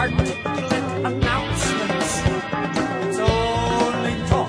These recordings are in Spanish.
articulate announcements. It's only talk.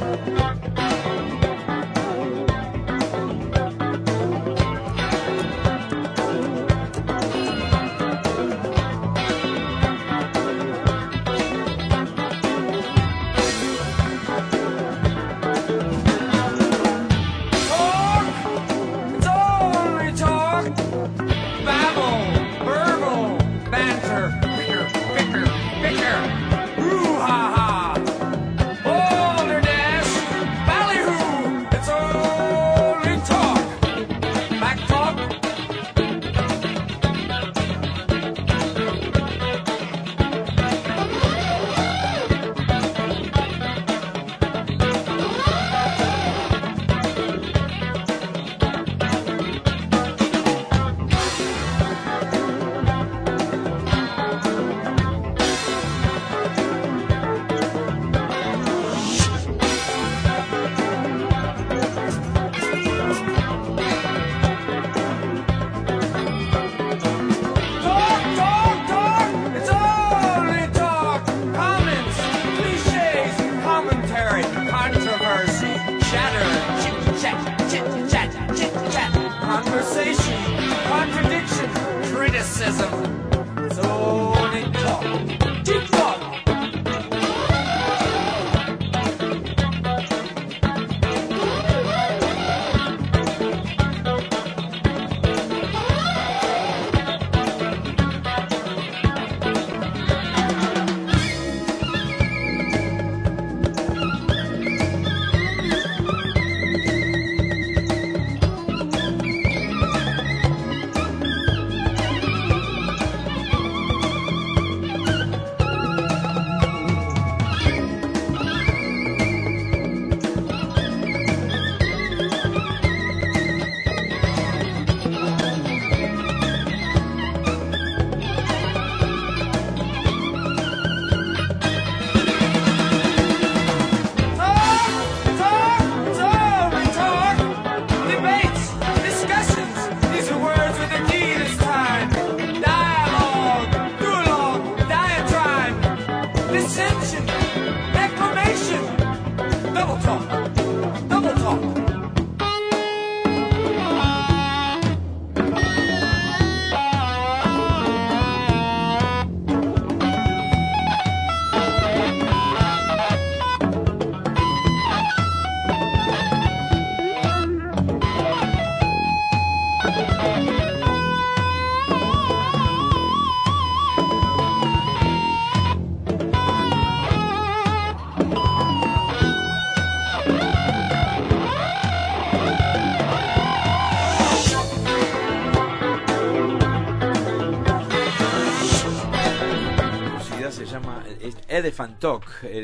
Elephant Talk,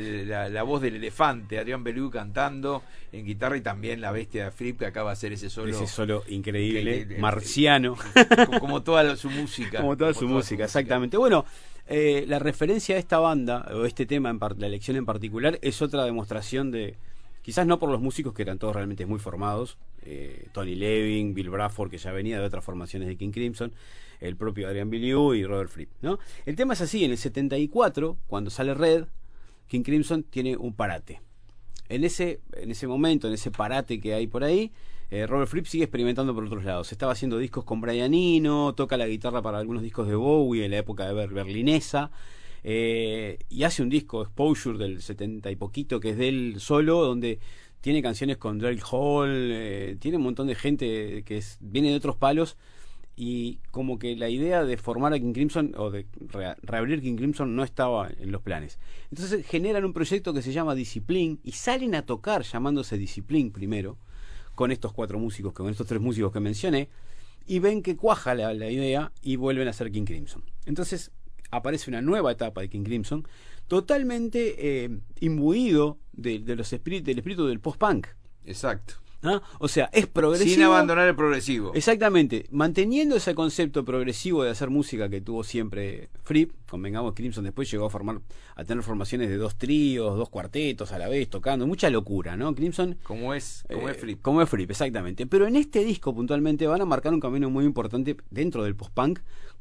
la voz del elefante, Adrián Belew cantando en guitarra, y también la bestia de Fripp, que acaba de hacer ese solo increíble, marciano, como toda su música, como toda su música, exactamente. Bueno, la referencia a esta banda o este tema, la elección en particular, es otra demostración de, quizás no por los músicos que eran todos realmente muy formados, Tony Levin, Bill Bruford, que ya venía de otras formaciones de King Crimson, el propio Adrián Belew y Robert Fripp, ¿no? El tema es así: en el 74, cuando sale Red, King Crimson tiene un parate. En ese momento, en ese parate que hay por ahí, Robert Fripp sigue experimentando por otros lados. Estaba haciendo discos con Brian Eno, toca la guitarra para algunos discos de Bowie en la época de berlinesa, y hace un disco, Exposure, del 70 y poquito, que es de él solo, donde tiene canciones con Daryl Hall, tiene un montón de gente que viene de otros palos, y como que la idea de formar a King Crimson o de reabrir King Crimson no estaba en los planes. Entonces generan un proyecto que se llama Discipline y salen a tocar llamándose Discipline primero, con estos tres músicos que mencioné, y ven que cuaja la idea y vuelven a hacer King Crimson. Entonces aparece una nueva etapa de King Crimson, totalmente imbuido del espíritu del post-punk. Exacto. ¿Ah? O sea, es progresivo. Sin abandonar el progresivo. Exactamente, manteniendo ese concepto progresivo de hacer música que tuvo siempre Fripp. Convengamos, Crimson después llegó a tener formaciones de 2 tríos, 2 cuartetos a la vez, tocando, mucha locura, ¿no? Crimson, como es Fripp. Como es Fripp, exactamente. Pero en este disco puntualmente van a marcar un camino muy importante dentro del post-punk,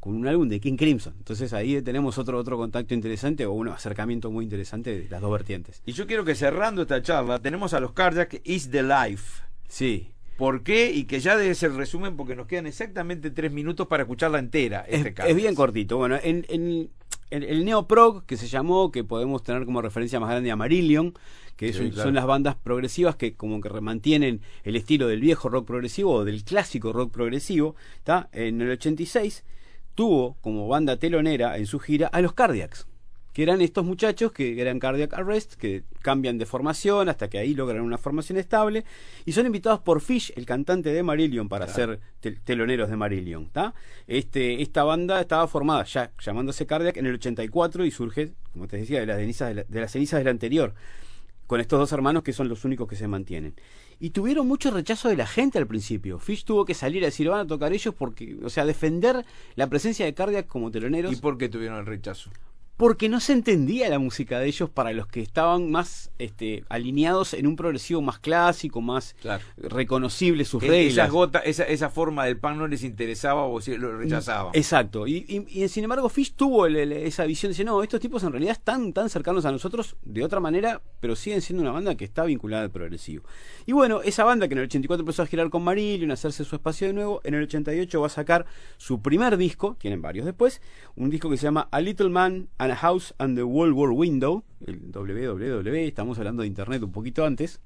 con un álbum de King Crimson. Entonces ahí tenemos otro contacto interesante o un acercamiento muy interesante de las dos vertientes. Y yo quiero que cerrando esta charla, tenemos a los Cardiac Is the Life. Sí. ¿Por qué? Y que ya debe ser el resumen porque nos quedan exactamente 3 minutos para escucharla entera. Es bien cortito. Bueno, en el neoprog, que se llamó, que podemos tener como referencia más grande a Marillion, que Sí, claro. son las bandas progresivas que como que mantienen el estilo del viejo rock progresivo o del clásico rock progresivo, ¿tá? En el 86 tuvo como banda telonera en su gira a los Cardiacs, que eran estos muchachos que eran Cardiac Arrest, que cambian de formación hasta que ahí logran una formación estable, y son invitados por Fish, el cantante de Marillion, para ser teloneros de Marillion, ¿tá? Esta banda estaba formada ya llamándose Cardiac en el 84 y surge, como te decía, de las cenizas del anterior, con estos dos hermanos que son los únicos que se mantienen. Y tuvieron mucho rechazo de la gente al principio. Fish tuvo que salir a decir, van a tocar ellos porque, o sea, defender la presencia de Cardiac como teloneros. ¿Y por qué tuvieron el rechazo? Porque no se entendía la música de ellos para los que estaban más alineados en un progresivo más clásico, más reconocible sus reglas. Esa forma del punk no les interesaba o si lo rechazaban. Exacto. Y sin embargo Fish tuvo esa visión de decir, no, estos tipos en realidad están tan cercanos a nosotros de otra manera, pero siguen siendo una banda que está vinculada al progresivo. Y bueno, esa banda que en el 84 empezó a girar con Marillion, a hacerse su espacio de nuevo, en el 88 va a sacar su primer disco, tienen varios después, un disco que se llama A Little Man and a House and the World War Window, el www, estamos hablando de internet un poquito antes,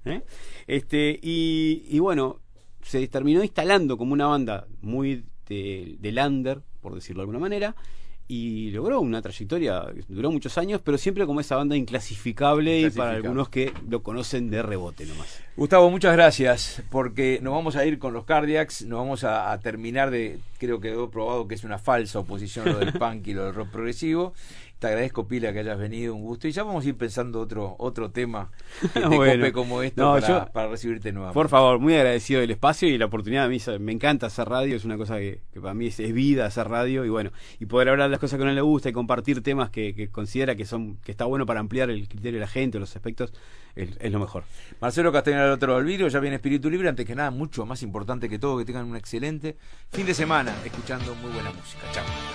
y bueno, se terminó instalando como una banda muy del under, por decirlo de alguna manera, y logró una trayectoria que duró muchos años, pero siempre como esa banda inclasificable y para algunos que lo conocen de rebote nomás. Gustavo, muchas gracias, porque nos vamos a ir con los Cardiacs, nos vamos a terminar creo que he probado que es una falsa oposición lo del punk y lo del rock progresivo. Te agradezco, Pila, que hayas venido, un gusto, y ya vamos a ir pensando otro tema que te cope como esto para recibirte nuevamente. Por favor, muy agradecido del espacio y la oportunidad. A mí me encanta hacer radio, es una cosa que para mí es vida hacer radio, y bueno, y poder hablar de las cosas que a uno le gusta y compartir temas que considera que está bueno para ampliar el criterio de la gente, los aspectos, es lo mejor. Marcelo Castañeda del otro lado del vidrio, ya viene Espíritu Libre. Antes que nada, mucho más importante que todo, que tengan un excelente fin de semana escuchando muy buena música. Chao.